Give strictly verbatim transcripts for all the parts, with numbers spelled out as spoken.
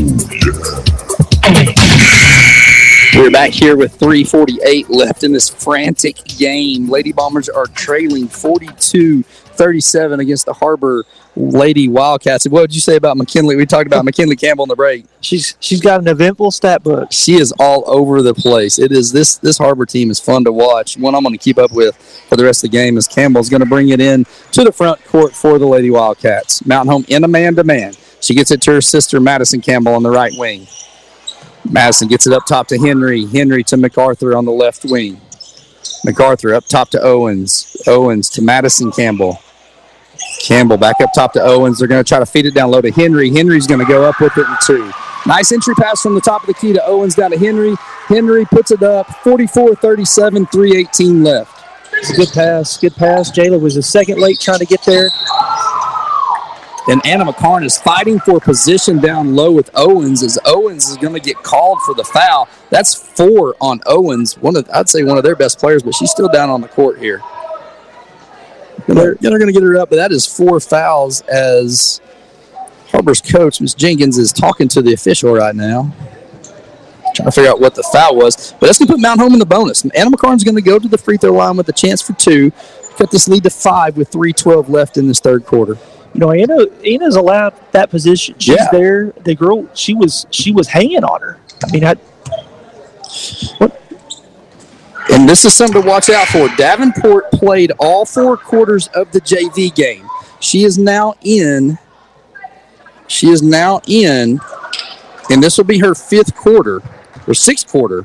We're back here with three forty-eight left in this frantic game. Lady Bombers are trailing forty-two thirty-seven against the Harbor Lady Wildcats. What did you say about McKinley? We talked about McKinley Campbell in the break. She's she's got an eventful stat book. She is all over the place. It is this this Harbor team is fun to watch. One I'm going to keep up with for the rest of the game is Campbell's going to bring it in to the front court for the Lady Wildcats. Mountain Home in a man-to-man. She gets it to her sister Madison Campbell on the right wing. Madison gets it up top to Henry. Henry to MacArthur on the left wing. MacArthur up top to Owens. Owens to Madison Campbell. Campbell back up top to Owens. They're going to try to feed it down low to Henry. Henry's going to go up with it in two. Nice entry pass from the top of the key to Owens down to Henry. Henry puts it up forty-four thirty-seven, three eighteen left. It's a good pass. Good pass. Jayla was a second late trying to get there. And Anna McCarn is fighting for position down low with Owens as Owens is going to get called for the foul. That's four on Owens. One of, I'd say one of their best players, but she's still down on the court here. They're, they're going to get her up, but that is four fouls as Harbor's coach, Miz Jenkins, is talking to the official right now. Trying to figure out what the foul was. But that's going to put Mount Home in the bonus. Anna McCarn's going to go to the free throw line with a chance for two. Cut this lead to five with three twelve left in this third quarter. You know, Anna Anna's allowed that position. She's yeah. there. The girl, she was she was hanging on her. I mean, I, what? And this is something to watch out for. Davenport played all four quarters of the J V game. She is now in. She is now in, and this will be her fifth quarter, or sixth quarter.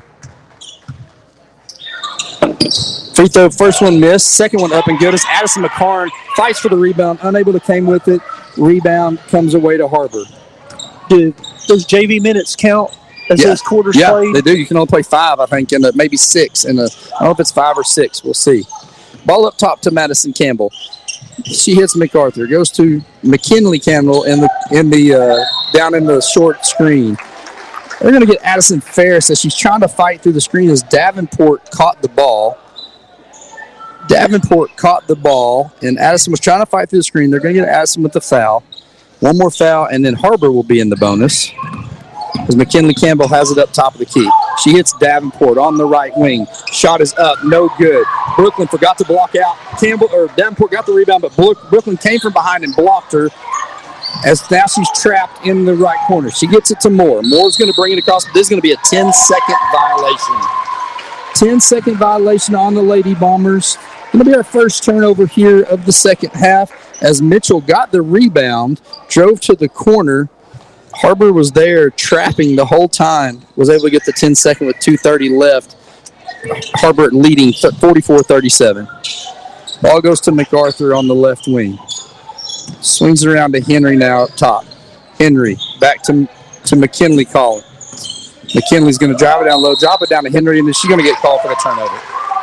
Free throw, first one missed, second one up and good. As Addison McCarn fights for the rebound, unable to came with it. Rebound comes away to Harbor. Do those J V minutes count as yeah. those quarters yeah, played? They do. You can only play five, I think, and maybe six. And I don't know if it's five or six. We'll see. Ball up top to Madison Campbell. She hits MacArthur. Goes to McKinley Campbell in the in the uh, down in the short screen. They're going to get Addison Ferris as she's trying to fight through the screen as Davenport caught the ball. Davenport caught the ball, and Addison was trying to fight through the screen. They're going to get Addison with the foul. One more foul, and then Harbor will be in the bonus as McKinley Campbell has it up top of the key. She hits Davenport on the right wing. Shot is up, no good. Brooklyn forgot to block out. Campbell or Davenport got the rebound, but Brooklyn came from behind and blocked her. As now she's trapped in the right corner. She gets it to Moore. Moore's going to bring it across. This is going to be a ten-second violation. ten-second violation on the Lady Bombers. Going to be our first turnover here of the second half as Mitchell got the rebound, drove to the corner. Harbor was there trapping the whole time, was able to get the ten-second with two thirty left. Harbor leading forty-four thirty-seven. Ball goes to MacArthur on the left wing. Swings it around to Henry now up top. Henry back to, to McKinley calling. McKinley's going to drive it down low, drop it down to Henry, and then she's going to get called for the turnover.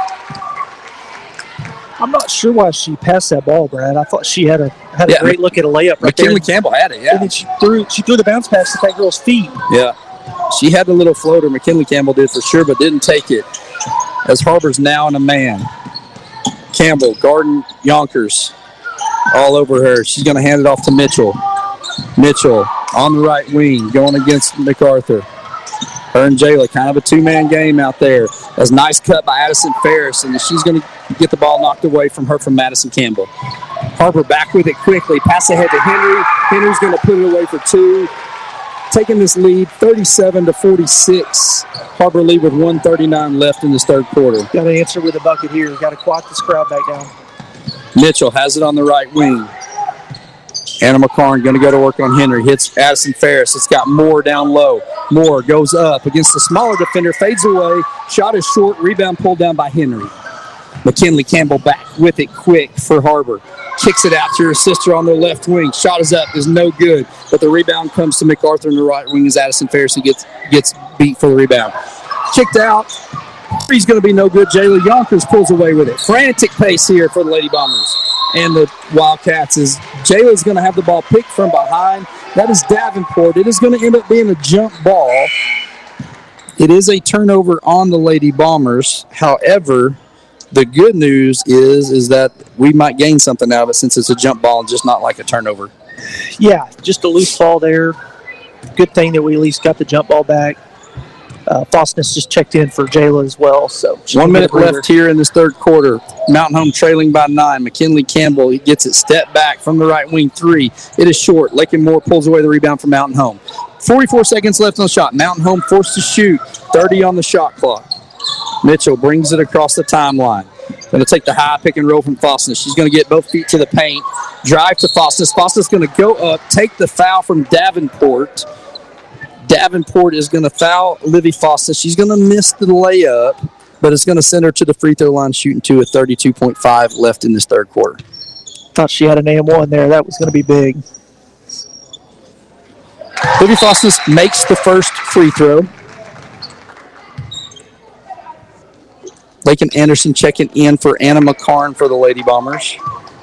I'm not sure why she passed that ball, Brad. I thought she had a had a yeah, great look at a layup right McKinley there. Campbell had it, yeah. And then she threw she threw the bounce pass at that girl's feet. Yeah. She had the little floater. McKinley Campbell did for sure, but didn't take it. As Harbor's now in a man. Campbell, Garden, Yonkers, all over her. She's going to hand it off to Mitchell. Mitchell on the right wing, going against MacArthur. Her and Jayla, kind of a two-man game out there. That's a nice cut by Addison Ferris, and she's going to get the ball knocked away from her from Madison Campbell. Harbor back with it quickly. Pass ahead to Henry. Henry's going to put it away for two. Taking this lead, thirty-seven to forty-six. Harbor lead with one thirty-nine left in this third quarter. Got to answer with a bucket here. Got to quiet this crowd back down. Mitchell has it on the right wing. Anna McCarn going to go to work on Henry. Hits Addison Ferris. It's got Moore down low. Moore goes up against the smaller defender. Fades away. Shot is short. Rebound pulled down by Henry. McKinley Campbell back with it quick for Harbor. Kicks it out to her sister on the left wing. Shot is up. Is no good. But the rebound comes to MacArthur in the right wing as Addison Ferris gets, gets beat for the rebound. Kicked out. He's going to be no good. Jayla Yonkers pulls away with it. Frantic pace here for the Lady Bombers and the Wildcats is Jayla's going to have the ball picked from behind. That is Davenport. It is going to end up being a jump ball. It is a turnover on the Lady Bombers. However, the good news is is that we might gain something out of it since it's a jump ball and just not like a turnover. Yeah, just a loose ball there. good thing that we at least got the jump ball back. Uh, Fosness just checked in for Jayla as well. So one minute left here in this third quarter. Mountain Home trailing by nine. McKinley Campbell, he gets it step back from the right wing three. It is short. Lakin Moore pulls away the rebound from Mountain Home. forty-four seconds left on the shot. Mountain Home forced to shoot. thirty on the shot clock. Mitchell brings it across the timeline. Going to take the high pick and roll from Fosness. She's going to get both feet to the paint. Drive to Fosness. Fosness going to go up, take the foul from Davenport. Davenport is going to foul Livy Fosness. She's going to miss the layup, but it's going to send her to the free throw line shooting two at thirty-two point five left in this third quarter. Thought she had an A M one there. That was going to be big. Livy Fosness makes the first free throw. Lakin Anderson checking in for Anna McCarn for the Lady Bombers.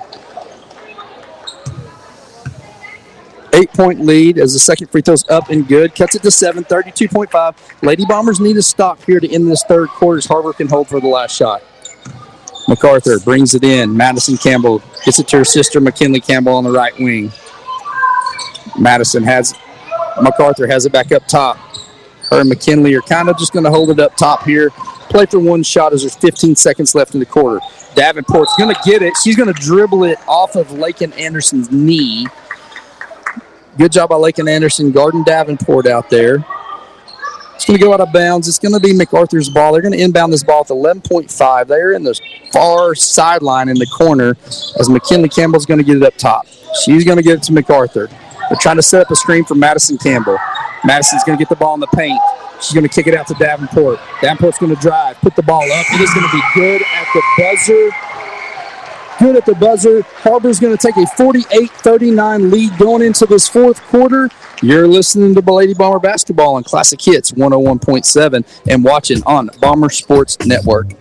Eight-point lead as the second free throw's up and good. Cuts it to seven, thirty-two point five. Lady Bombers need a stop here to end this third quarter as Harbor can hold for the last shot. MacArthur brings it in. Madison Campbell gets it to her sister, McKinley Campbell, on the right wing. Madison has MacArthur has it back up top. Her and McKinley are kind of just going to hold it up top here. Play for one shot as there's fifteen seconds left in the quarter. Davenport's going to get it. She's going to dribble it off of Lakin Anderson's knee. Good job by Lakin Anderson guarding Davenport out there. It's going to go out of bounds. It's going to be MacArthur's ball. They're going to inbound this ball with eleven point five. They're in the far sideline in the corner as McKinley Campbell's going to get it up top. She's going to get it to MacArthur. They're trying to set up a screen for Madison Campbell. Madison's going to get the ball in the paint. She's going to kick it out to Davenport. Davenport's going to drive, put the ball up. It is going to be good at the buzzer. Good at the buzzer. Harbor's going to take a forty-eight thirty-nine lead going into this fourth quarter. You're listening to Lady Bomber Basketball on Classic Hits one oh one point seven and watching on Bomber Sports Network.